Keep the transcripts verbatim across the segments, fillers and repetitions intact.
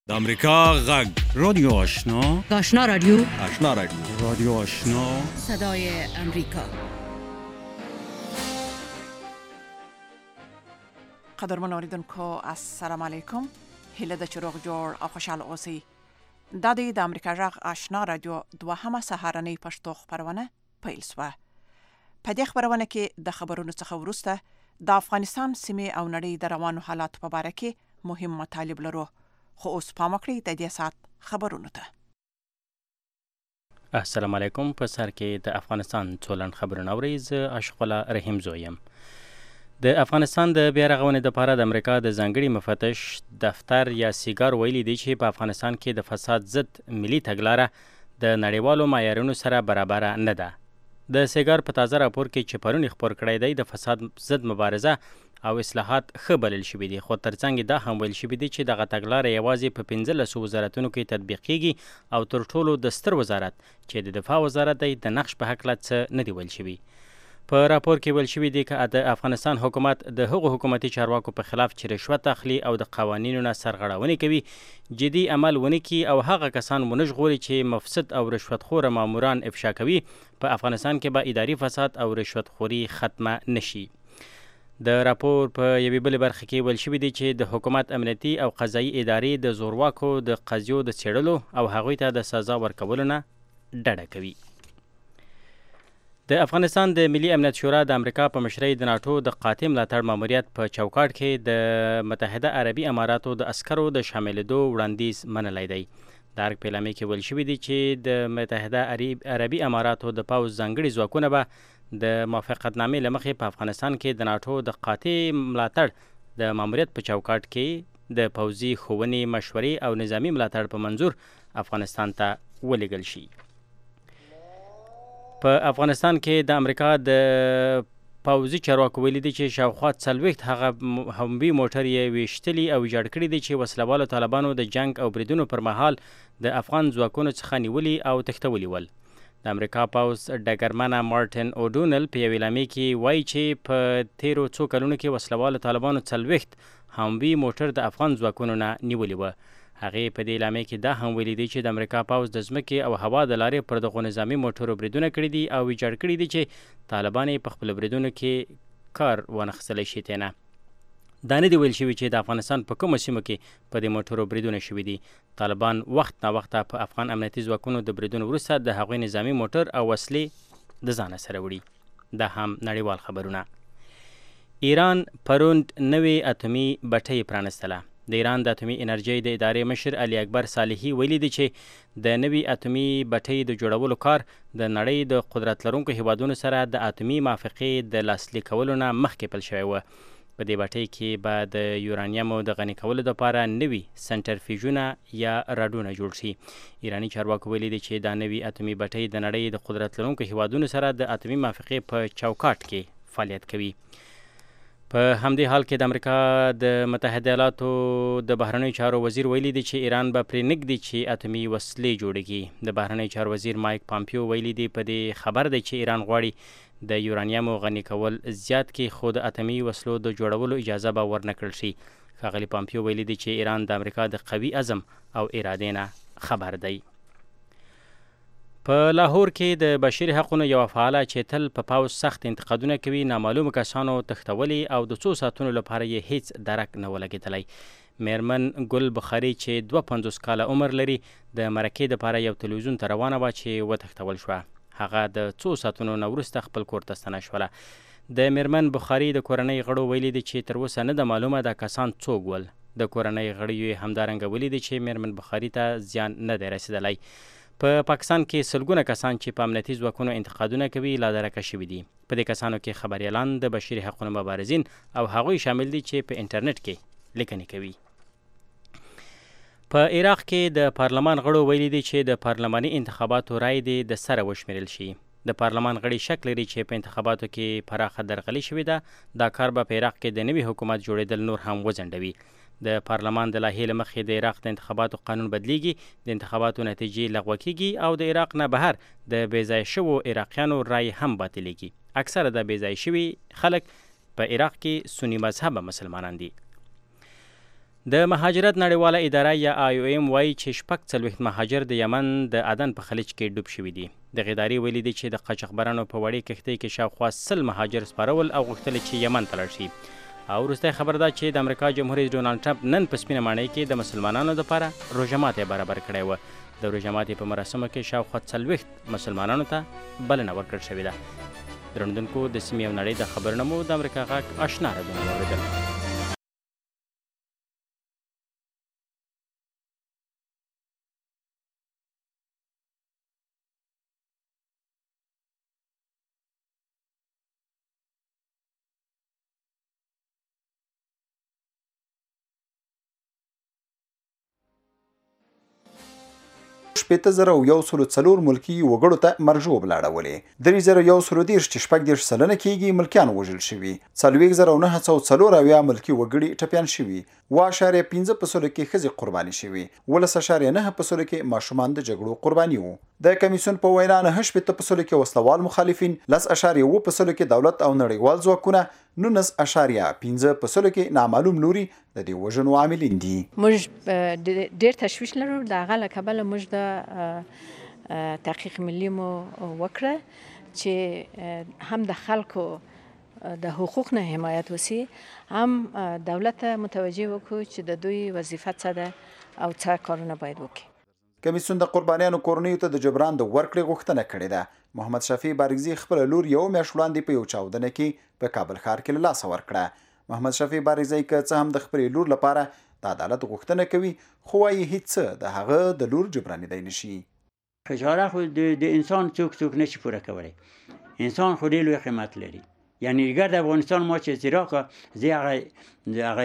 د امریکا غږ رادیو آشنا آشنا رادیو آشنا رادیو رادیو آشنا صدای امریکا. قدرمن اوریدونکو السلام علیکم. هله د چروغ جوړ او خوشاله اوسئ. دا د امریکا غږ آشنا رادیو دوهمه سهارنۍ پښتو خبرونه پیل شوه. په دې خبرونه کې د خبرونو څخه وروسته د افغانستان سیمې او نړۍ د روانو حالات په اړه کې مهم مطالب لرو. خو اوس پام وکړئ د دې سات خبرونو ته. السلام علیکم. په سر کې د افغانستان څولن خبرونه اورئ. زه عاشق الله رحیم زویم. د افغانستان د بیا رغونې لپاره د امریکا د ځانګړي مفتش دفتر یا سیګار ویلي دی چې په افغانستان کې د فساد ضد ملي تګلاره د نړیوالو معیارونو سره برابر نه ده. د سیګار په تازه راپور کې چې پرون خبر کړی دی د فساد ضد مبارزه او اصلاحات ښه بلل شوي دي، خو ترڅنګ دا هم ویل شوي دي چې دغه تګلاره یوازې په پنځلسو وزارتونو کې تطبیق کیږي او تر ټولو د ستر وزارت چې د دفاع وزارت دی د نقش په هکله څه نه دی ویل شوي. په راپور کې ویل شوي دي چې د افغانستان حکومت د هغو حکومتي چارواکو په خلاف چې رشوت اخلي او د قوانینو نه سرغړونې کوي جدي عمل ونه کړي او هغه کسان ونه ژغوري چې مفسد او رشوتخوره ماموران افشا کوي. په افغانستان کې به اداري فساد او رشوتخوري ختمه نشي. د راپور په یوې بلې برخه کې ویل شوي دي چې د حکومت امنیتي او قضایي ادارې د زورواکو د قضیو د څېړلو او هغوی ته د سزا ورکولو نه ډډه کوي. د افغانستان د ملي امنیت شورا د امریکا په مشرۍ د ناټو د قاطع ملاتړ ماموریت په چوکاټ کې د متحده عربي اماراتو د عسکرو د شاملېدو وړاندیز منلی دی. د ارګ په اعلامیه کې ویل شوي دي چې د متحده عربي اماراتو د پوځ ځانګړي ځواکونه به د موافقتنامې له مخې په افغانستان کې د ناټو د قاطع ملاتړ د ماموریت په چوکاټ کې د پوځي ښوونې مشورې او نظامي ملاتړ په منظور افغانستان ته ولېږل شي. په افغانستان کې د امریکا د پوځي چارواکو ویلي دي چې شاوخوا څلوېښت هغه هموي موټر یې ویشتلي او ویجاړ کړي دي چې وسله والو طالبانو د جنگ او بریدونو پر مهال د افغان ځواکونو څخه نیولي او تښتولي ول. د امریکا پوځ ډګرمنه مارټن اوډونل په یوې اعلامیې کې وایي چې په تیرو څو کلونو کې وسله والو طالبانو څلوېښت هموي موټر د افغان ځواکونو نه نیولي وه. هغې په دې اعلامیه کې دا هم ویلي دي چې د امریکا پوځ د ځمکې او هوا د لارې پر دغو نظامي موټرو بریدونه کړي دي او ویجاړ کړي دي چې طالبان یې په خپلو بریدونو کې کار وانخیستلی شي. تېنه دا نه دي ویل شوي چې د افغانستان په کومو سیمو کې په دې موټرو بریدونه شوي دي. طالبان وخت ناوخته په افغان امنیتي ځواکونو د بریدونو وروسته د هغوی نظامي موټر او وسلې د ځانه سره وړي. دا هم نړیوال خبرونه. ایران پرون نوې اتومي بټۍ پرانستله. د ایران د اتومي انرژۍ د ادارې مشر علي اکبر صالحي ویلي دی چې د نوي اتومي بټۍ د جوړولو کار د نړۍ د قدرت لرونکو هیوادونو سره د اتومي موافقې د لاسلیک کولو نه مخکې پیل شوی و. په دې بټۍ کې به د یورانیمو د غني کولو لپاره نوي سنټرفیوژونه یا راډونه جوړ شي. ایراني چارواکو ویلي دی چې دا نوي اتومي بټۍ د نړۍ د قدرت لرونکو هیوادونو سره د اتومي موافقې په چوکاټ کې فعالیت کوي. په همدې حال کې د امریکا د متحده ایالاتو د بهرنیو چارو وزیر ویلي دی چې ایران به پرې نږدي چې اتومي وسلې جوړې کړي. د بهرنیو چارو وزیر مایک پامپیو ویلي دی په دې خبر دی چې ایران غواړي د یورانیمو غني کول زیات کړي خو د اتومي وسلو د جوړولو اجازه به ورنکړل شي. ښاغلي پامپیو ویلي دی چې ایران د امریکا د قوي عزم او ارادې نه خبر دی. په لاهور کې د بشري حقونو یوه فعاله چې تل په پوځ سخت انتقادونه کوي نامعلومو کسانو تښتولي او د څو ساعتونو لپاره یې هیڅ درک نه ولګېدلی. میرمن ګل بخاري چې دوه پنځوس کاله عمر لري د مرکې دپاره یو تلویزیون ته روانه وه چې وتښتول شوه. هغه د څو ساعتونو نه وروسته خپل کور ته ستنه شوله. د میرمن بخاري د کورنۍ غړو ویلي دي چې تر اوسه نه ده معلومه دا کسان څوک ول. د کورنۍ غړیو یې همدارنګه ویلي دي چې میرمن بخاري ته زیان نه دی رسېدلی. په پاکستان کې سلګونه کسان چې په امنیتي ځواکونو انتقادونه کوي لادرکه شوي دي. په دې کسانو کې خبریالان، د بشري حقونو مبارزین او هغوی شامل دي چې په انټرنیټ کې لیکنې کوي. په عراق کې د پارلمان غړو ویلي دي چې د پارلماني انتخاباتو رای دې د سره وشمیرل شي. د پارلمان غړي شک لري چې په انتخاباتو کې پراخه درغلي شوې ده. دا کار به په عراق کې د نوي حکومت جوړېدل نور هم وځنډوي. د پارلمان د لایحې له مخې د عراق د انتخاباتو قانون بدلیږي. د انتخاباتو نتیجې لغوه کیږي او د عراق نه بهر د بېځایه شوو عراقیانو رای هم باطلیږي. اکثره د بېځایه شوي خلک په عراق کې سني مذهبه مسلمانان دي. د مهاجرت نړیواله اداره یا آی او ایم وایي چې شپږ څلوېښت مهاجر د یمن د عدن په خلیج کې ډوب شوي دي. دغې ادارې ویلي دي چې د قاچاقبرانو په وړې کښتۍ کې شاوخوا سل مهاجر سپارول او غوښتل چې یمن ته لاړ شي. او وروستی خبر ده چې د امریکا جمهور رئیس ډونالډ ټرمپ نن په سپینه ماڼۍ کې د مسلمانانو لپاره روژه ماتې برابر کړی وه. د روژه ماتې په مراسمو کې شاوخوا څلوېښت مسلمانانو ته بلنه ورکړل شوې ده. درنوونکو د سیمې او نړۍ د خبرونه مو د امریکا غږ اشنا رادیو واورېدل. شپېته زره او یو سلو څلور ملکي وګړو ته مرګ ژوبله اړولې. درې زره یو سلو دېرش چې شپږ دېرش سلنه کېږي ملکیان وژل شوي. څلوېښت زره او نهه سوه څلور اویا ملکي وګړي ټپیان شوي. اوه اعشاریه پنځه په سلو کې ښځې قرباني شوي. ولس اعشاریه نهه په سلو کې ماشومان د جګړو قرباني وو. د کمیسیون په وینا نهه شپېته په سلو کې وسلوال مخالفین، لس اعشاریه اووه په سلو کې دولت او نړیوال ځواکونه، نولس اعشاریه پنځه په سلو کې نامعلوم لوري د دې وژنو عاملین دي. موږ ډېر تشویش لرو د هغه له کبله موږ د تحقیق ملي مو وکړه چې هم د خلکو د حقوق نه حمایت وسی، هم دولت ته متوجه وکړو چې د دوی وظیفه څه ده او څه کارونه باید وکړي. کمیسیون د قربانیانو کورنیو ته د جبران د ورکړې غوښتنه کړې ده. محمد شفیع بارګزي خپل لور یو میاشت وړاندې په یو چاودنه کې په کابل ښار کې له لاسه ورکړه. محمد شفیع بارګزي که څه هم د خپلې لور لپاره د عدالت غوښتنه کوي، خو وايي هیڅ څه د هغه د لور جبرانېدی نشي. خجاره خو د انسان څوک څوک نشي پوره کولی. انسان خو ډېر لوی قیمت لري. یعنی ګرد افغانستان ما چې زیراکه زی هغه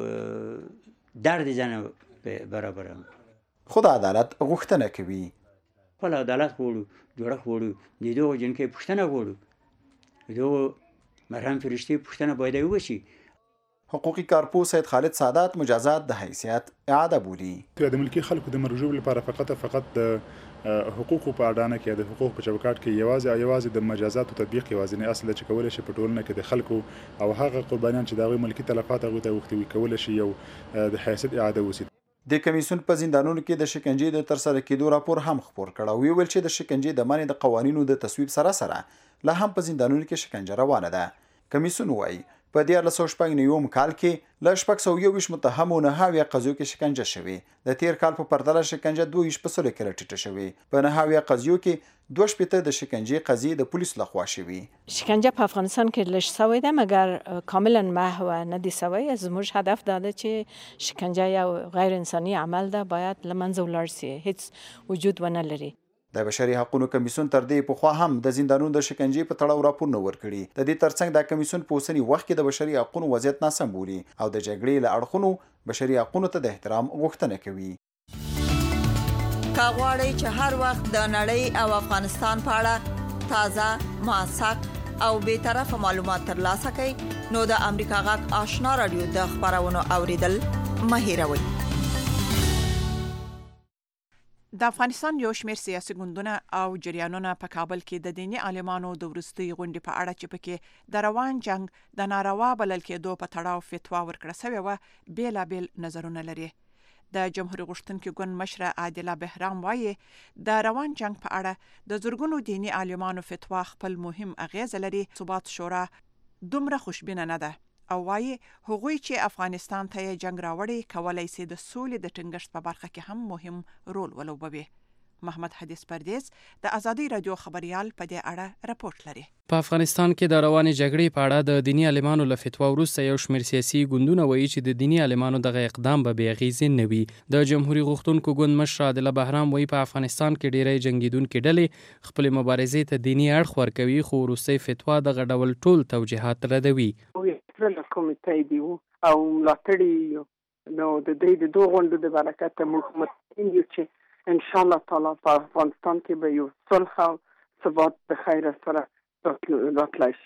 یو درد زنه برابرم. خو د عدالت غوښتنه کوي. خپل عدالت غواړو، جوړښت غواړو، د دغو جنکۍ پوښتنه غواړو، د دغو مرحوم فرشتې پوښتنه باید وشي. حقوقي کارپوه سید خالد سادات مجازات د حیثیت اعاده بولي. د ملکي خلکو د مرګ ژوبلې لپاره فقط فقط د حقوقو په اډانه کې د حقوق په چوکاټ کې یوازې یوازې د مجازاتو تطبیق یوازینی اصل چې کولی شي په ټولنه کې د خلکو او هغه قربانیان چې د هغوی ملکي تلفات هغوی ته اوښتي وي کولی شي یو د حیثیت اعاده وسي. د کمیسیون په زندانونو کې د شکنجې د ترسره کېدو راپور هم خپور کړ او ویل چې د شکنجې د منع د قوانینو د تصویب سره سره لا هم په زندانونو کې شکنجه روانه ده. کمیسیون وایي په دیارلس سوه شپږ نوي کال کې له شپږ سوه یو ویشت متهمو نهه اویا قضیو کې شکنجه شوې. د تیر کال په پرتله شکنجه دوه ویشت په سلو کې راټیټه شوې. په نهه اویا قضیو کې دوه شپېته د شکنجې قضیې د پولیسو لخوا شوي. شکنجه په افغانستان کې لږ سوی ده مګر کاملا محو نه دی سوی. زموږ هدف دا ده چې شکنجه یو غیر انساني عمل ده، باید له منځه ولاړ سي، هیڅ وجود ونه لري. د بشري حقوقو کمیسیون تر دې پخوا هم د زندانونو د شکنجې په تړاو راپور نه ورکړي. د دې ترڅنګ دا کمیسیون په اوسني وخت کې د بشري حقوقو وضعیت ناسم بولي او د جګړې له اړخونو بشري حقوقو ته د احترام غوښتنه کوي. که غواړئ چې هر وخت د نړۍ او افغانستان په اړه تازه، موثق او بیطرفه معلومات ترلاسه کړئ نو د امریکا غږ آشنا رادیو د خبرونو اوریدل مه هیروئ. د افغانستان یو شمېر سیاسي ګوندونه او جریانونه په کابل کې د دیني عالمانو د وروستۍ غونډې په اړه چې پکې د روان جنگ د ناروا بلل کېدو په تړاو فتوا ورکړه سوې وه بېلابېل نظرونه لري. د جمهوریت غوښتونکي ګوند مشره عادله بهرام وایي د روان جنگ په اړه د زرګونو دیني عالمانو فتوا خپل مهم اغیزه لري. ثبات شورا دومره خوشبینه نه ده او وایي هغوی چې افغانستان ته یې جنگ راوړی کولای سي د سولې د ټینګښت په برخه کې هم مهم رول ولوبوي. محمد حدیث پردیس د آزادی رادیو خبريال په دې اړه راپورټ لري. په افغانستان کې د روانې جګړې په اړه د دیني عالمانو له فتوا وروسته یو شمېر سیاسي ګوندونه وایي چې د دیني عالمانو دغه اقدام به بې اغېزې نه وي. د جمهوریت غوښتونکو ګوند مشره عادله بهرام وایي په افغانستان کې ډېری جنګېدونکې ډلې خپلې مبارزې ته دیني اړخ ورکوي، خو وروستۍ فتوا دغه ډول ټول توجیهات ردوي. له کمیټې دی او ملاتړي نو د دې د دوه غونډو د برکت موږ مطمئن یو چې ان شاء الله تعالی په افغانستان کې به یو صلح او ثبات د خیر سره راتلای شي.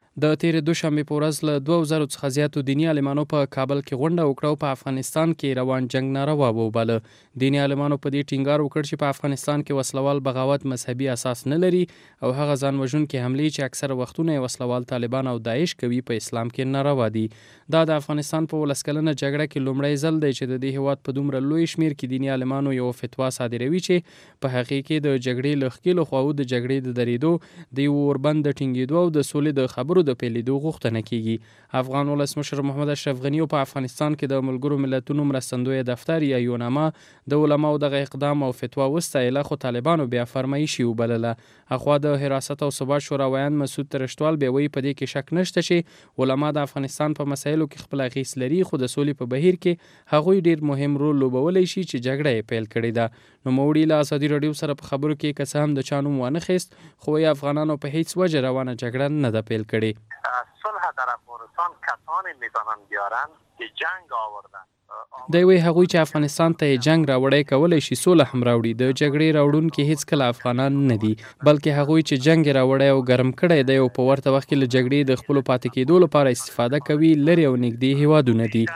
د تیرې دوشنبې په ورځ له دوه زره څخه زیاتو دیني عالمانو په کابل کې غونډه وکړه او په افغانستان کې روان جنگ ناروا وباله. دیني عالمانو په دې ټینګار وکړ چې په افغانستان کې وسلوال بغاوت مذهبي اساس نه لري او هغه ځان وژونکي حملې چې اکثره وختونه یې وسلوال طالبان او داعش کوي په اسلام کې ناروا دي. دا د افغانستان په ولس کلنه جګړه کې لومړی ځل دی چې د دې هیواد په دومره لوی شمیر کې دیني عالمانو یو فتوا صادروي چې په هغې کې د جګړې له ښکېلو خواوو د جګړې د درېدو د یو اوربند د ټینګېدو او د سولې د خبرو د پیلېدو غوښتنه کیږي. افغان ولسمشر محمد اشرف غني په افغانستان کې د ملګرو ملتونو مرستندوی دفتر یا یوناما د علماو دغه اقدام او فتوا وستایله، خو طالبانو بیا فرمایشي وبلله. اخوا د حراست او ثبات شوراویان مسعود ترشتوال بیا وایي په دې کې شک نشته چې علما د افغانستان په مسایلو کې خپل اغیز لري، خو د سولې په بهیر کې هغوی ډیر مهم رول لوبولی شي چې جګړه یې پیل کړې ده. نوموړي له ازادي راډیو سره په خبرو کې که څه هم د چا نوم وانه خیست، خو یې افغانانو په هیڅ وجه روانه جګړه نه ده پیل کړې. صلح در افغانستان کسانی میتونن بیارن که جنگ آوردن. دی وی هغوی چې افغانستان ته جنگ راوړی کولی شي سوله هم راوړي. د جګړې راوړونکي هیڅ کله افغانان نه دي، بلکې هغوی چې جنگ راوړی او ګرم کړی دی او په ورته وخت کې له جګړې د خپلو پاتې کېدو لپاره استفاده کوي لرې او نږدې هیوادونه دي.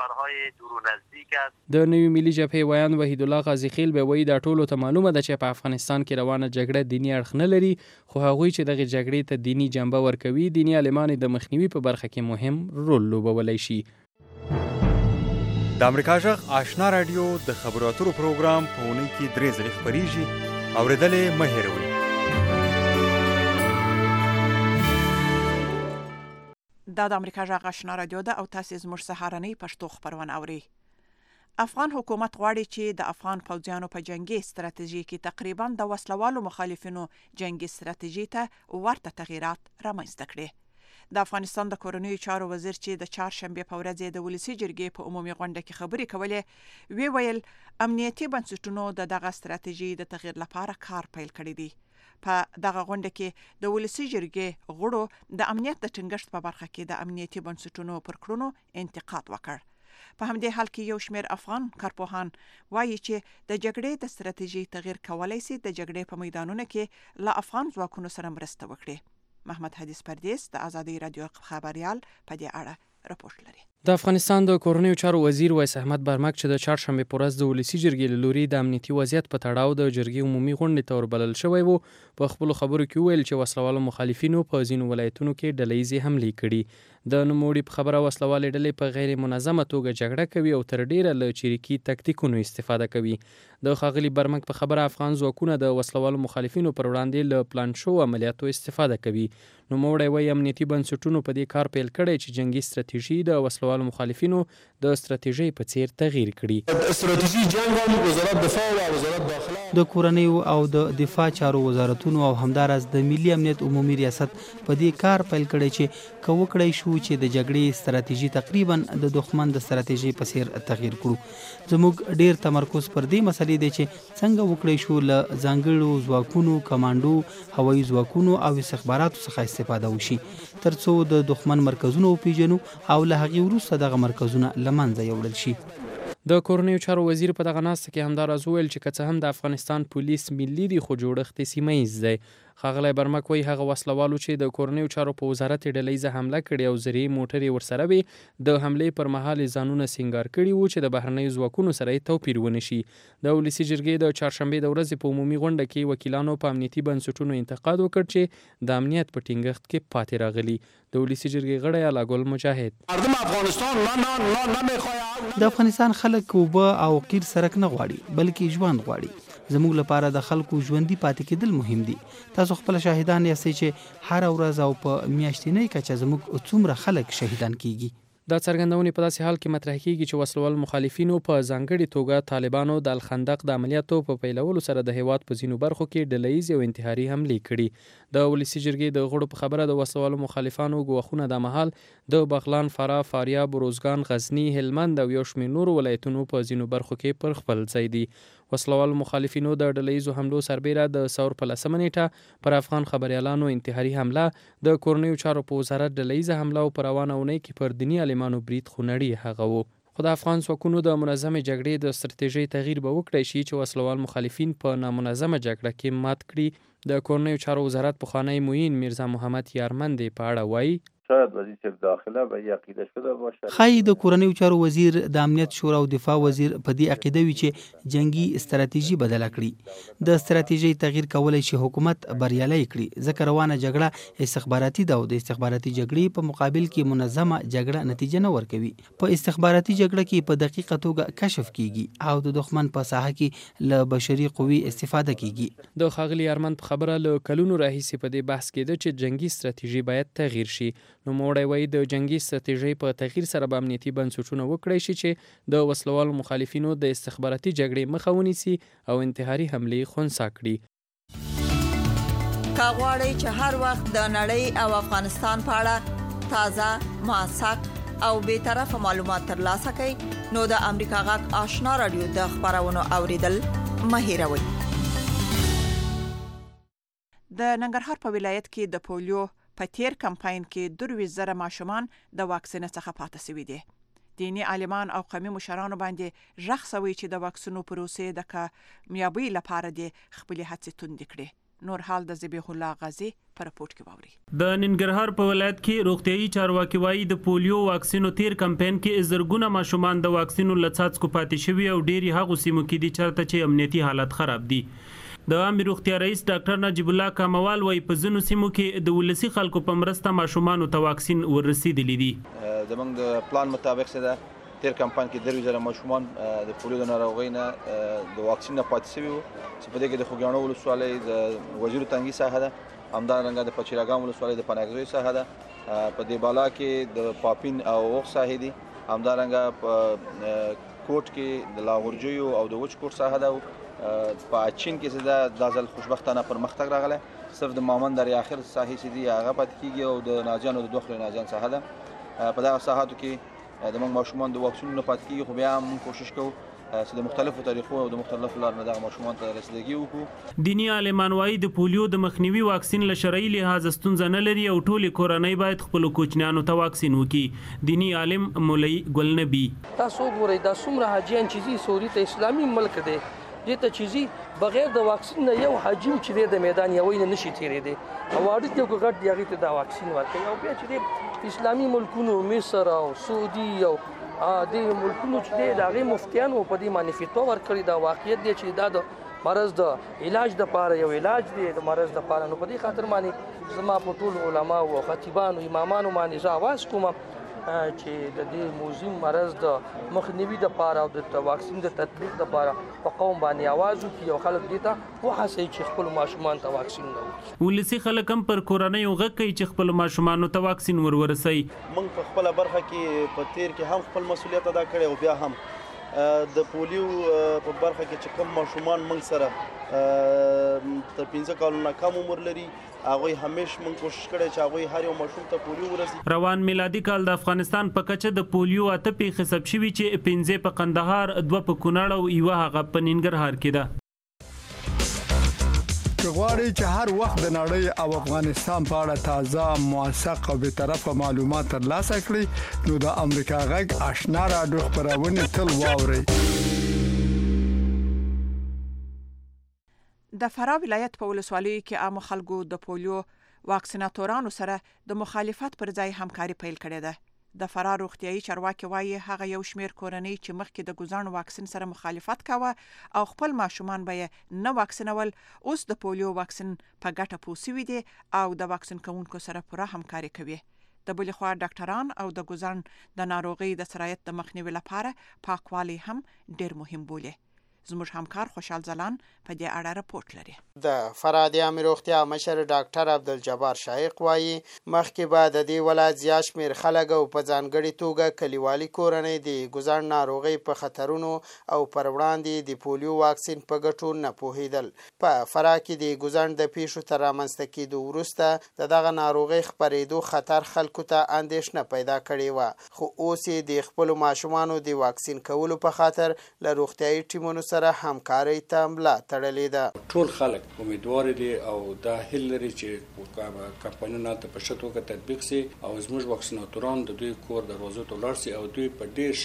د نوي ملي جبهې ویان وحید الله غازي خیل به وایي دا ټولو ته معلومه ده چې په افغانستان کې روانه جګړه دیني اړخ نه لري، خو هغوی چې دغه جګړې ته دیني جنبه ورکوي دیني عالمان د مخنیوي په برخه کې مهم رول لوبولی شي. د امریکا غږ آشنا رادیو د خبرو اترو پروګرام په اونۍ کې درې ځلې خپریږي، اورېدل یې مه هېروئ. دا د امریکا غږ آشنا رادیو ده او تاسو زموږ سهارنۍ پښتو خبرونه اورئ. افغان حکومت غواړي چې د افغان پوځیانو په جنگي ستراتیژي کې تقریبا د وسلوالو مخالفینو جنگي ستراتیژي ته ورته تغییرات رامنځته کړي. د افغانستان د کورنیو چارو وزیر چې د چهارشنبې په ورځ د ولسي جرګې په عمومي غونډه کې خبرې کولې، وی ویل امنیتي بنسټونو د دغه ستراتیژي د تغییر لپاره کار پیل کړی دی. په دغه غونډه کې د ولسي جرګې غړو د امنیت د ټینګښت په برخه کې د امنیتي بنسټونو پر کړنو انتقاد وکړ. په همدې حال کې یو شمېر افغان کارپوهان وایي چې د جګړې د ستراتیژي تغییر کولای شي د جګړې په میدانونو کې له افغان ځواکونو سره مرسته وکړي. محمد حدیث پردیس د ازادي راډیو خبريال په دې اړه راپورټ لري. د افغانستان د کورنیو چارو وزیر ویس احمد برمک چې د چهارشنبې په ورځ د ولسي جرګې له لوري د امنیتي وضعیت په تړاو د جرګې عمومي غونډې ته وربلل شوی و، په خپلو خبرو کې وویل چې وسلوالو مخالفینو په ځینو ولایتونو کې ډلهییزې حملې کړي. د نوموړي په خبره وسلوالې ډلې په غیر منظمه توګه جګړه کوي او تر ډیره له چریکي تکتیکونو استفاده کوي. د ښاغلي برمک په خبره افغان ځواکونه د وسلوالو مخالفینو پر وړاندې له پلان شو عملیاتو استفاده کوي. نوموړی وایي امنیتي بنسټونو په دې کار پیل کړی چې جنگي ستراتیژي د وسلوالو مخالفینو د ستراتیژۍ په څیر تغییر کړي. ستراتیژي جنگ هم وزارت دفاع او وزارت داخله د کورنیو او د دفاع چارو وزارتونو او همدارس د ملي امنیت عمومي ریاست په دې کار پیل کړی چې کوکړی شو چې د جګړې ستراتیژي تقریبا د دښمن د ستراتیژي په څیر تغییر کړو. زموږ ډیر تمرکز پر دې مسلې دی چې څنګه وکړی شو له ځانګړو ځواکونو، کمانډو، هوایي ځواکونو او استخباراتو څخه استفاده وشي ترڅو د دښمن مرکزونه وپیژنو او له هغې وروسته دغه مرکزونه له منځه یوړل شي. د کورنیو چارو وزیر په دغه ناسته کې همداراز وویل چې که څه هم د افغانستان پولیس ملي دي خو جوړښت یې سیمه ییز دی. ښاغلی برمک وایي هغه وسلوالو چې د کورنیو چارو په وزارت یې ډلهییزه حمله کړې او زرعي موټر یې ورسره وي، د حملې پر مهال یې ځانونه سینګار کړي وو چې د بهرنیو ځواکونو سره یې توپیر ونه شي. د ولسي جرګې د چهارشنبې د ورځې په عمومي غونډه کې وکیلانو په امنیتي بنسټونو انتقاد وکړ چې د امنیت په ټینګښت کې پاتې راغلي. د ولسي جرګې غړی علاګل مجاهد د افغانستان خلک اوبه او قیر سرک نه غواړي بلکې ژوند غواړي. زموږ لپاره د خلکو ژوندي پاتې کېدل مهم دي. تاسو خپل شاهدان یاستئ چې هر ورځ او په میاشتنۍ کچه زموږ څومره خلک شهیدان کیږي. دا څرګندونې په داسې حال کې مطرح کیږي چې وسلوال مخالفینو په ځانګړې توګه طالبانو د الخندق د عملیاتو په پیلولو سره د هیواد په ځینو برخو کې ډلهییزې او انتحاري حملې کړي. د ولسي جرګې د غړو په خبره د وسلوالو مخالفانو ګواښونه د مهال د بغلان، فراه، فاریاب، روزګان، غزني، هلمند او یو شمېر نورو ولایتونو په ځینو برخو کې پر خپل ځای دي. وسلوالو مخالفینو د ډلهییزو حملو سربیره د ثور په لسمه نیټه پر افغان خبریالانو انتحاري حمله، د کورنیو چارو په وزارت ډلهییزه حمله او په روانه اونۍ کې پر دیني عالمانو برید خونړي هغه و. خو د افغان ځواکونو د منظمې جګړې د ستراتیژۍ تغییر به وکړی شي چې وسلوال مخالفین په نامنظمه جګړه کې مات کړي. د کورنیو چارو وزارت پخوانی معین میرزا محمد یارمند په اړه وایي شاید وزیر داخله به عقیده شده باشه. خای د کورنیو چارو وزیر د امنیت شورا او دفاع وزیر په دې عقیده وی چې جنگي استراتیژي بدله کړي. د استراتیژي تغییر کولای شي حکومت بریالي کړي ځکه روانه جګړه استخباراتي ده او د استخباراتي جګړې په مقابل کې منظمه جګړه نتیجه نه ورکوي. په استخباراتي جګړه کې په دقیقه توګه کشف کیږي او د دښمن په ساحه کې له بشري قوي استفاده کیږي. د خاغلی ارمن په خبره له کلونو راهیسې په دې بحث کېده چې جنگي استراتیژي باید تغییر شي. نو موړی وایي د جنگي استراتیژۍ په تغییر سره به امنیتي بنسټونه وکړی شي چې د وسلوالو مخالفینو د استخباراتي جګړې مخه ونیسي او انتحاري حملې خنثی کړي. که غواړئ چې هر وخت د نړۍ او افغانستان په اړه تازه، موثق او بیطرفه معلومات ترلاسه کړئ نو د امریکا غږ آشنا رادیو د خبرونو اوریدل مه هېروئ. د ننګرهار په ولایت کې د پولیو په تیر کمپاین کې درویشت زره ماشومان د واکسین څخه پاتې شوي دي. دینی عالمان او قومي مشرانو باندې ژغ شوی چې د واکسینو پروسې د کامیابۍ لپاره د خپلې هڅې توندې کړي. نور حال د ذبیح الله غازی په رپورټ کې واوري. د ننګرهار په ولایت کې روغتيایي چارواکي وایي د پولیو واکسینو تیر کمپاین کې زرګونه ماشومان د واکسینو لڅاڅکو پاتې شوي او ډېری هغه سیمو کې دي چرته چې امنیتي حالت خراب دي. د عامه روغتیا رئیس ډاکټر نجیب الله کاموال وایي په ځینو سیمو کې د ولسی خلکو په مرسته ماشومانو ته واکسین ورسېدلی دي. زموږ د پلان مطابق څه ده تیر کمپاین کې درویشت زره ماشومان د پولیو د ناروغۍ نه د واکسین نه پاتې شوي وو چې په دې کې د خوږیاڼو ولسوالۍ د وزیر تنګي ساحه ده، همدارنګه د پچیراګام ولسوالۍ د پناګزوی ساحه ده، په دې بالا کې د پاپین او اوغ ساحې دي، همدارنګه په کوټ کې د لاغورجیو او د وچ کوټ ساحه ده. په چین کې څه د ځل خوشبختانه پرمختګ راغلی، صرف د مامن درې اخر ساحې چې دي هغه پاتې کېږي او د ناجیانو د دوه خولې ناجیان ساحه ده. په دغه ساحاتو کې د موږ ماشومان د واکسینونو نه پاتې کېږي، خو بیا هم موږ کوشش کوو چې د مختلفو طریقو او د مختلفو لارو نه دغه ماشومان ته رسیدګي وکړو. دیني عالمان وایي د پولیو د مخنیوي واکسین له شرعي لحاظ ستونزه نه لري او ټولې کورنۍ باید خپلو کوچنیانو ته واکسین وکړي. دیني عالم مولوي ګلنبي تاسو ګورئ دا څومره حاجیان چې دي سعودي ته اسلامي ملک دی دې ته چې بغیر د واکسین نه یو حاجی چې د میدان یوې نه نشي تیرېدی او اړیت یو غټ دی هغه ته دا واکسین ورکوي او بیا چې اسلامي ملکونو مصر او سعودي او د ملکونو چې د هغې مفتیانو په دې باندې فتوا ورکړې دا واقعیت دی چې دا د مرض د علاج دپاره یو علاج دی د مرض دپاره. نو په دې خاطر باندې زما په ټول علماو او خطیبانو امامانو باندې زه اواز کوم چې د دې موزیم مرض د مخنیوي دپاره او د واکسین د تطبیق دپاره په قوم باندې اواز وکړي او خلک دې ته وهڅوي چې خپلو ماشومان ته واکسین نه وکړي. ولسي خلک هم پر کورنیو غږ کوي چې خپلو ماشومانو ته واکسین ور ورسوي. موږ په خپله برخه کې په تیر کې هم خپل مسؤلیت ادا کړی او بیا هم د پولیو په برخه کې چې کوم ماشومان موږ سره تر پنځه کالو نه کم عمر لري هغوی همیشه موږ کوشش کړی چې هغوی هر یو ماشوم ته پولیو ورسي. روان میلادي کال د افغانستان په کچه د پولیو اته پیښې ثبت شوي چې پنځه په قندهار، دوه په کونړ او یوه هغه په ننګرهار کې ده. که غواړئ چې هر وخت د نړۍ او افغانستان په اړه تازه، موثق او بیطرفه معلومات ترلاسه کړئ نو د امریکا غږ آشنا رادیو خپرونه تل واورئ. د فراه ولایت په ولسوالیو کې عام خلکو د پولیو واکسیناتورانو سره د مخالفت پر ځای همکاري پیل کړې ده. د فراه روغتيایي چارواکي وایي هغه یو شمیر کورنۍ چې مخکې د ګزان واکسین سره مخالفت کاوه او خپل ماشومان به نه واکسینول اوس د پولیو واکسین په ګټه پوسوي دي او د واکسین کوونکو سره پوره همکاري کوي. د بل خوا ډاکټران او د ګزان د ناروغي د سرایت د مخنیوي لپاره پاکوالی هم ډیر مهم بولي. زموږ همکار خوشحال زلان په دې اړه رپورټ لري. د فراه د عامه روغتیا مشر ډاکټر عبدالجبار شایق وایي مخکې به د دې ولایت زیات شمېر خلک او په ځانګړې توګه کلیوالي کورنۍ د ګزان ناروغۍ په خطرونو او پر وړاندې د پولیو واکسین په ګټو نه پوهېدل. په فراه کې د ګزان د پیښو تر رامنځته کېدو وروسته د دغه ناروغۍ خپرېدو خطر خلکو ته اندېښنه پیدا کړې وه، خو اوس یې د خپلو ماشومانو د واکسین کولو په خاطر له روغتیایي ټیمونو سره همکارۍ ته ملا تړلې ده. ټول خلک امیدوار دي او دا هیله لري چې کمپاینونه ته په ښه توګه تطبیق سي او زموږ واکسیناتوران د دوی کور دروازو ته ولاړ سي او دوی په ډېر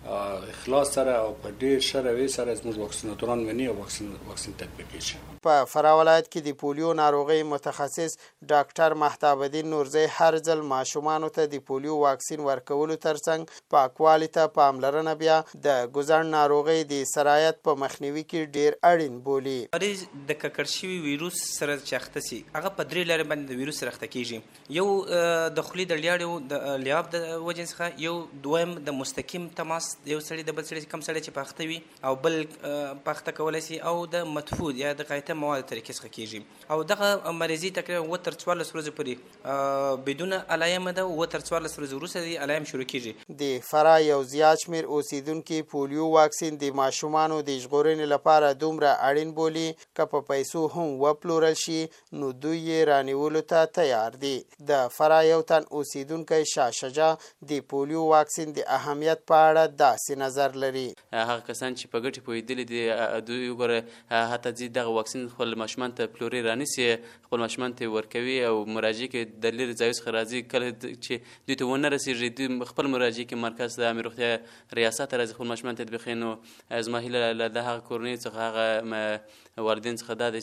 ښه اخلاص سره او په ډېر ښه رویې سره زموږ واکسیناتوران ونی او واکسین واکسین تطبیق کړي. په فراه ولایت کې د پولیو ناروغۍ متخصص ډاکټر مهتاب الدین نورزی هر ځل ماشومانو ته د پولیو واکسین ورکولو ترڅنګ پاکوالي ته پاملرنه بیا د ګزړ ناروغۍ د سرایت په مخنیوي کې ډیر اړین بولي. مریض د ککړ شوي ویروس سره چې اخته سي هغه په درې لارې باندې د ویروس سره اخته کیږي. یو د خولې د لیاړو د لیاب د وجې څخه، یو دویم د مستقیم تماس یو سړی د بل سړي کم سړی چې پاخته وي او بل پاخته کولی سي، او د مدفوع یا د قایته مواد طریقې څخه کیږي. او دغه مریضي تقریبا اووه تر څوارلس ورځې پورې بدون علایمه ده، اووه تر څوارلس ورځې وروسته د علایم شروع کیږي. د فراه یو زیات شمېر اوسیدونکي پولیو واکسین د ماشومانو د ژغورنې لپاره دومره اړین بولي که په پیسو هم وپلورل شي نو دوی یې رانیولو ته تیار دي. د فراه یو تن اوسیدونکی شاه شجاع د پولیو واکسین د اهمیت په اړه داسې نظر لري. هغه کسان چې په ګټې پوهېدلي دي دوی وګوره حتی ځي دغه واکسین خپل ماشومان ته پلوري رانیسي، خپل ماشومان ته ورکوي او مراجعې کې د لرې ځایو څخه راځي. کله چې دوی ته ونه رسېږي دوی خپل مراجعې کې مرکز د عامې روغتیا ریاست ته راځي خپل ماشومان تطبیقوي. نو زما هیله له د هغه کورنۍ څخه هغه والدین څخه دا ده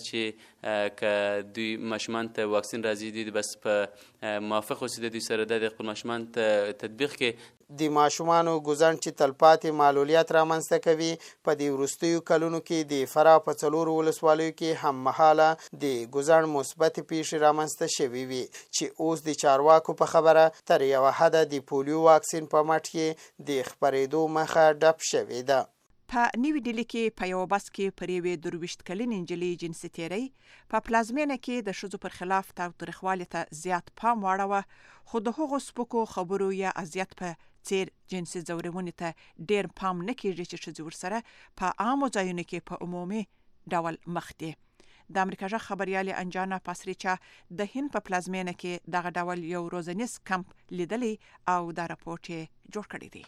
چې که دوی ماشومان ته واکسین راځي دوی بس په موافق اوسي د دوی سره د خپل ماشومان ته تطبیق کې. د ماشومانو ګزن چې تلپاتې معلولیت رامنځته کوي په دې وروستیو کلونو کې د فراه په څلورو ولسوالیو کې هم مهاله د ګزن مثبتې پیښې رامنځته شوې وي چې اوس د چارواکو په خبره تر یوه حده د پولیو واکسین په مټ کې د خپرېدو مخه ډپ شوې ده. په نیوي ډیلي کې په یو بس کې پر یوې درویشت کلنې نجلۍ جنسي تیری په پلازمینه کې د ښځو پر خلاف تاوتریخوالي ته زیات پام واړوه، خو د هغو سپکو خبرو یا اذیت په څیر جنسي ځورونې ته ډیر پام نه کیږي چې ښځې ورسره په عامو ځایونو کې په عمومي ډول مخ دي. د امریکا ژغ خبریالې انجانا پاسریچا د هند په پلازمینه کې دغه ډول یو روزنیز کمپ لیدلی او دا راپورټ یې جوړ کړی دی.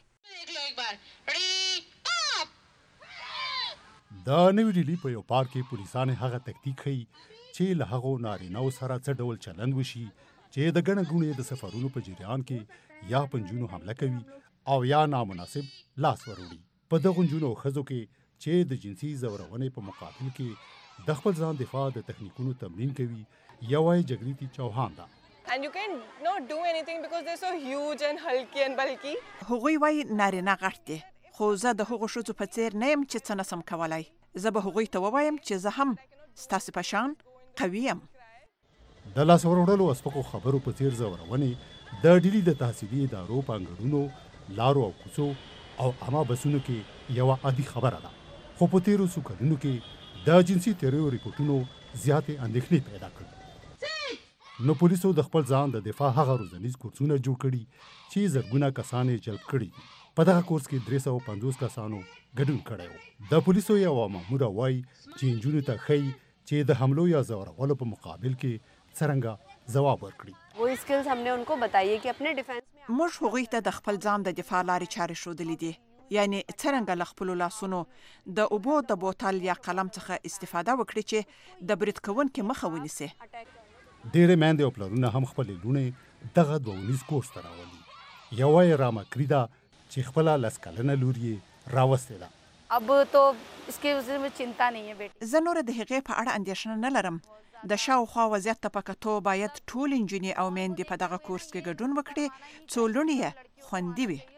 د نوي ډیلي په یو پارک کې پولیسانو هغه تکتیک ښیي چې له هغو نارینهو سره څه ډول چلند وشي چې د ګڼه ګوڼې د سفرونو په جریان کې یا په نجونو حمله کوي او یا نامناسب لاس وروړي. په دغو نجونو او ښځو کې چې د جنسي ځورونې په مقابل کې د خپل ځان دفاع د تخنیکونو تمرین کوي یو یې جګریتی چوهان ده. And you can not do anything because they're so huge and hulky and bulky. هغوی وایي نارینه غټ دي، خو زه د هغو ښځو په څیر نه یم چې څه نسم کولی. زه به هغوی ته ووایم چې زه هم ستاسې په شان قوي یم. د لاس وروړلو او سپکو خبرو په څیر ځورونې د ډیلي د تحصیلي ادارو په انګړونو، لارو او کوڅو او عامه بسونو کې یوه عادي خبره ده. خو په تیرو څو کلونو کې د جنسي تیریو ریپورټونو زیاتې اندېښنې پیدا کړې. نو پولیسو د خپل ځان د دفاع هغه روزنیز کورسونه جوړ کړي چې زرګونه کسان یې جلب کړي دي. په دغه کورس کې درې سوه پنځوس کسانو ګډون کړی و. د پولیسو یوه ماموره وایي چې نجونو ته ښیي چې د حملو یا ځورولو په مقابل کې څرنګه ځواب ورکړي. वो स्किल्स हमने उनको बताइए कि अपने डिफेंस में موږ هغوی ته د خپل ځان د دفاع لارې چارې ښودلې دي، یعنی څرنګه له خپلو لاسونو د اوبو د بوتل یا قلم څخه استفاده وکړي چې د برید کوونکي مخه ونیسي. ډېرې میندې او پلرونه هم خپلې لوڼې دغه دوونیز کورس ته راولي. یوه یې راما کړې ده چې خپله لس کلنه لور یې راوستې ده. अब तो इसके विषय में चिंता नहीं है बेटा. زه نور د هغې په اړه اندېښنه نه لرم. د شاوخوا وضعیت ته په کتو باید ټول نجونې او میندې په دغه کورس کې ګډون وکړي څو لوڼې یې خوندي وي.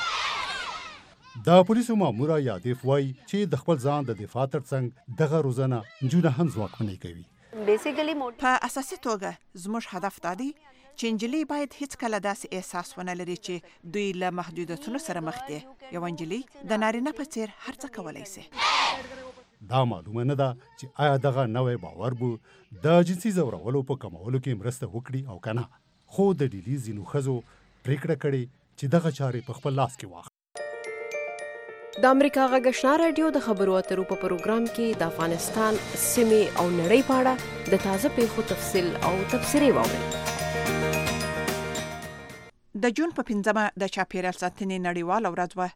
د پولیسو ماموره یادیف وایي چې د خپل ځان د دفاع ترڅنګ دغه روزنه نجونه هم ځواکمنې کوي. بیسیکلی په اساسي توګه زموږ هدف دا دی چې نجلۍ باید هیڅکله داسې احساس ونه لري چې دوی له محدودیتونو سره مخ دي. یوه نجلۍ د نارینه په څیر هر څه کولی سي. دا معلومه نه ده چې آیا دغه نوی باور به د جنسي ځورولو په کمولو کې مرسته وکړي او که نه. خو د ډیلي ځینو ښځو پریکړه کړې چې دغه چارې په خپل لاس کې واخلي. د امریکا غږ آشنا راډیو د خبرو اترو په پروګرام کې د افغانستان سیمې او نړۍ په اړه د تازه پیښو تفصیل او تبصرې واورئ. د جون په پنځمه د چاپیریال ساتنې نړیواله ورځ وه.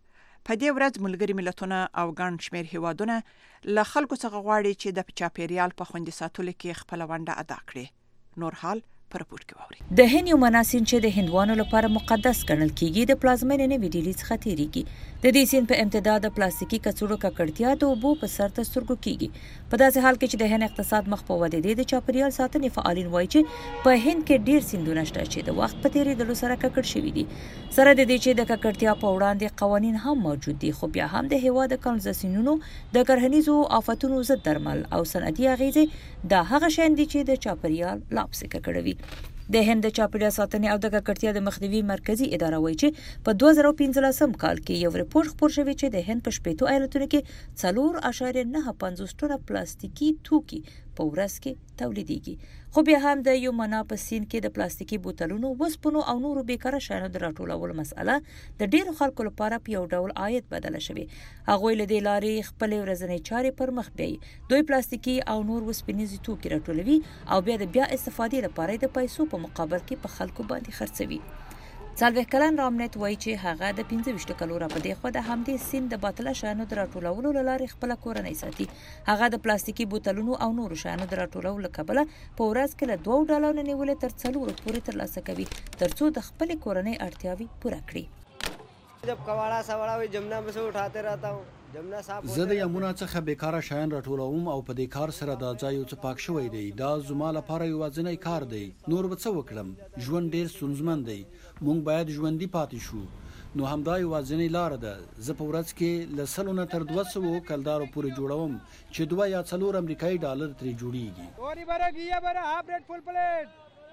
په دې ورځ ملګري ملتونه او ګڼ شمېر هیوادونه له خلکو څخه غواړي چې د چاپیریال په خوندي ساتلو کې خپل ونډه ادا کړي. نور حال پر رپورټ کې واوري. د هند یو مناسین چې د هندوانو لپاره مقدس ګڼل کیږي د پلازمینې نوې ډیلي څخه تیریږي. د دې سیند په امتداد د پلاستیکي کڅوړو ککړتیا د اوبو په سر ته سترګو کیږي. په داسې حال کې چې د هند اقتصاد مخ په ودې دی، د چاپیریال ساتنې فعالین وایي چې په هند کې ډیر سیندونه شته چې د وخت په تیریدلو سره ککړ شوي دي. سره د دې چې د ککړتیا په وړاندې قوانین هم موجود دي، خو بیا هم د هیواد د کانزاسینونو د کرهنیزو آفتونو ضد درمل او صنعتي اغیزې دا هغه شین دي چې د چاپیریال لاپسې ککړوي. د هند د چاپیریال ساتنې او د ککړتیا د مخنیوي مرکزی اداره وایي چې په دوه زره پنځلسم کال کې یو رپورټ خپور شوی چې د هند په شپږ ایالتونو کې څلور اعشاریه نه پنځوس ټنه پلاستیکي توکي په ورځ کې تولیدېږي. خو بیا هم د یو منا په سین کې د پلاستیکي بوتلونو، وسپنو او نورو بیکاره شیانو د راټولولو مسأله د ډیرو خلکو لپاره په یو ډول عاید بدله شوې. هغوی له دې لارې خپل ورځنی چارې پر مخ بیاي. دوی پلاستیکي او نور وسپنیز توکي راټولوي او بیا د بیا استفادې لپاره د پیسو په مقابل کې په خلکو باندې خرڅوي. څلوېښت کلن رامنیت وایي چې هغه د پنځه ویشت کلو را پدې خو د همدې سیند د باطله شیانو د راټولولو له لارې خپله کورنۍ ساتي. هغه د پلاستیکي بوتلونو او نورو شیانو د راټولولو له کبله په ورځ کې له دوو ډالرو نیولې تر څلورو پورې ترلاسه کوي تر څو د خپلې کورنۍ اړتیاوې پوره کړي. जब कवाड़ा सवाड़ा वही जमुना में से उठाते रहता हूँ. जमुना साफ زه د یمونه څخه بیکاره شیان راټولوم او په دې کار سره دا ځای یو څه پاک شوی دی. دا زما لپاره یوازینی کار دی. نور به څه وکړم؟ ژوند ډیر ستونزمن دی. موږ باید ژوندي پاتې شو. نو همدا یوازینی لار ده. زه په ورځ کې له سلو نه تر دوه سوو کلدارو پورې جوړوم چې دوه یا څلور امریکایي ډالر ترې جوړیږي.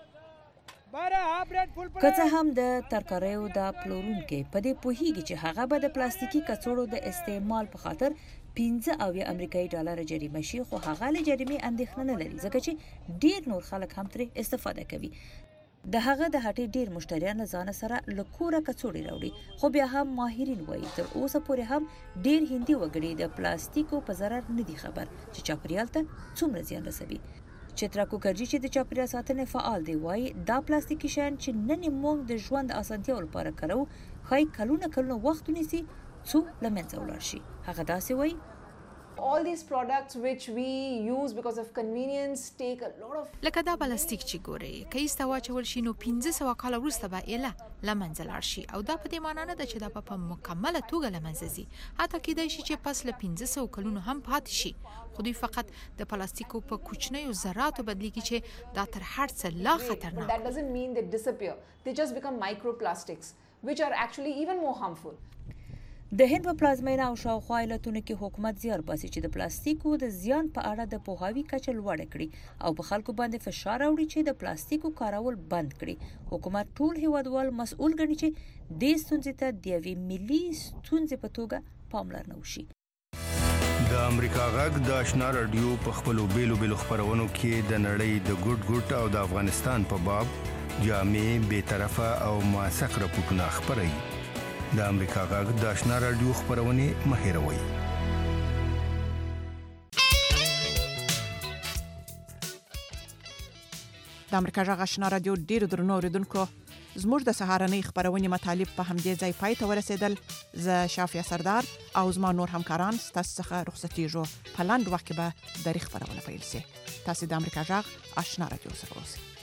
که څه هم د ترکاریو د پلورونکو په دې پوهیږي چې هغه به د پلاستیکي کڅوړو د استعمال په خاطر پنځه اویا امریکایي ډالر جریمه شي، خو هغه له جریمې اندېښنه نه لري ځکه چې ډیر نور خلک هم ترې استفاده کوي. د هغه د هټۍ ډیر مشتریان له ځان سره له کوره کڅوړې راوړي، خو بیا هم ماهرین وایي تر اوسه پورې هم ډیر هندي وګړي د پلاستیکو په ضرر نه دي خبر چې چاپیریال ته څومره زیان رسوي. چترا کوکرجی چې د چاپیریال ساتنې فعال دی وایي دا پلاستیکي شیان چې نن موږ د ژوند اسانتیا لپاره کارو خای کلونه کلونه وخت ونیسي څو لمنځه ولاړ شي. هغه داسې وایي all these products which we use because of convenience take a lot of لکه دا پلاستیک چې ګوري که ایسته واچول شي نو پنځه سوه کاله وروسته به ایله لمنځه لاړ شي او دا په دې معنا نه ده چې دا به په مکمله توګه لمنځه ځي. حتی کیدای شي چې پس له پنځه سوو کلونو هم پاتې شي، خو دوی فقط د پلاستیکو په کوچنیو ذراتو بدلیږي چې دا تر هر څه لا خطرناک. That doesn't mean they disappear. They just become microplastics which are actually even more harmful. د هند په پلازمینه او شاوخوا ایالتونو کې حکومت زیار باسي چې د پلاستیکو د زیان په اړه د پوهاوي کچه لوړه کړي او په خلکو باندې فشار راوړي چې د پلاستیکو کارول بند کړي. حکومت ټول هیوادوال مسؤل ګڼي چې دې ستونزې ته د یوې ملي ستونزې په توګه پاملرنه وشي. د امریکا غږ د آشنا رادیو په خپلو بیلو بیلو خپرونو کې د نړۍ د ګوټ ګوټ او د افغانستان په باب جامع، بی‌طرفه او موثق راپورټونه خپروي. د امریکا غږ د آشنا رادیو خپرونې مه هېروئ. د امریکا غږ آشنا رادیو ډیرو درنو اوریدونکو، زموږ د سهارنۍ خپرونې مطالب په همدې ځای پای ته ورسېدل. زه شافیه سردار او زما نور همکاران ستاسو څخه رخصتېږو. په لنډ وخت کې به درې خپرونه پیل شي. تاسو د امریکا غږ آشنا رادیو سره اوسئ.